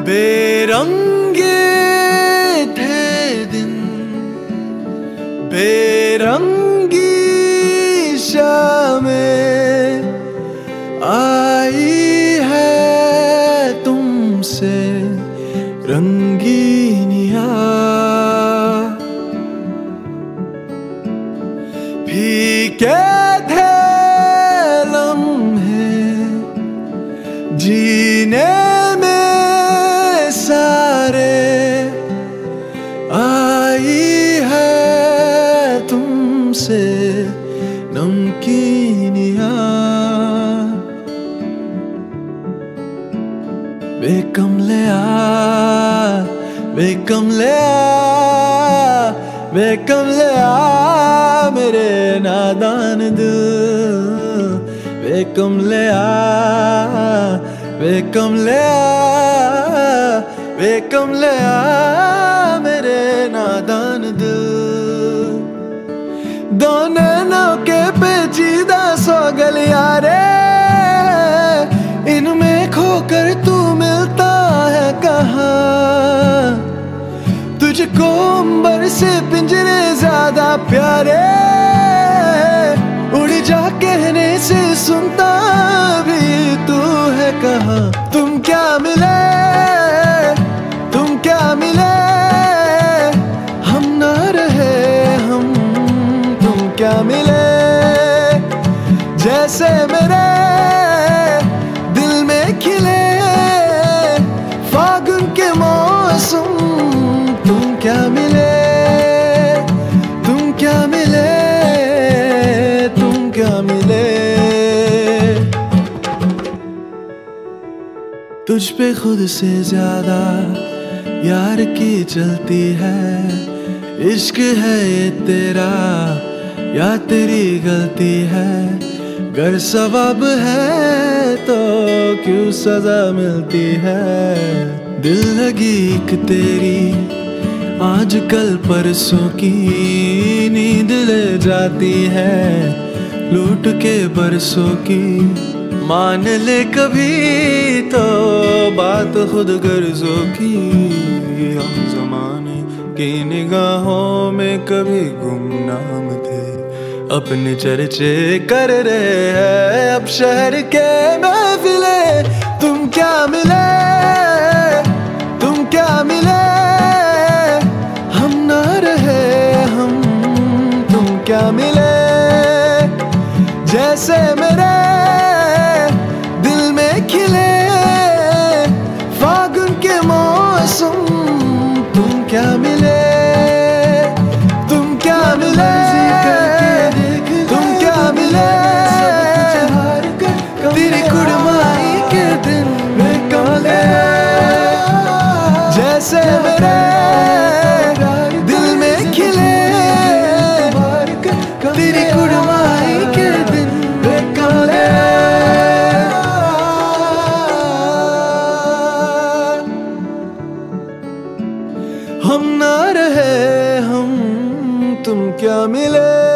बेरंगे थे दिन, बेरंगी शामें आई है तुमसे रंगीनिया। फीके थे लम्हे जीने में सारे, आई है तुमसे नमकीनिया। बेकमलिया बेकमलिया बेकमलिया मेरे नादान दिल। बेकमलिया बेकमलिया बेकमलिया मेरे नादान दिल। दोनों के पेचीदा सौ गलियां रे, इनमें खोकर तू मिलता है कहाँ। तुझको अंबर से पिंजरे ज्यादा प्यारे, उड़ जा कहने से सुनता भी तू है कहाँ। तुम क्या मिले, तुम क्या मिले, हम ना रहे हम, तुम क्या मिले। जैसे मेरे दिल में खिले फागुन के मौसम, तुम क्या मिले, तुम क्या मिले, तुम क्या मिले। तुझ पे खुद से ज्यादा यार की चलती है। इश्क है ये तेरा या तेरी गलती है। गर सवाब है तो क्यों सजा मिलती है। दिल लगी एक तेरी आज कल परसों की, नींद ले जाती है लूट के बरसों की। मान ले कभी तो बात खुद गर्जों की। हम जमाने की निगाहों में कभी गुमनाम थे, अपने चर्चे कर रहे हैं अब शहर के महफिले। तुम क्या मिले, तुम क्या मिले, हम ना रहे हम, तुम क्या मिले। जैसे मेरे दिल में खिले फागुन के मौसम, तुम क्या मिले, तुम क्या मिले, तुम क्या मिले। तेरी कुड़माई के दिन में कमले, जैसे मेरे दिल में खिले तेरी कुड़माई के दिन में कमले। हम ना रहे हम, तुम क्या मिले।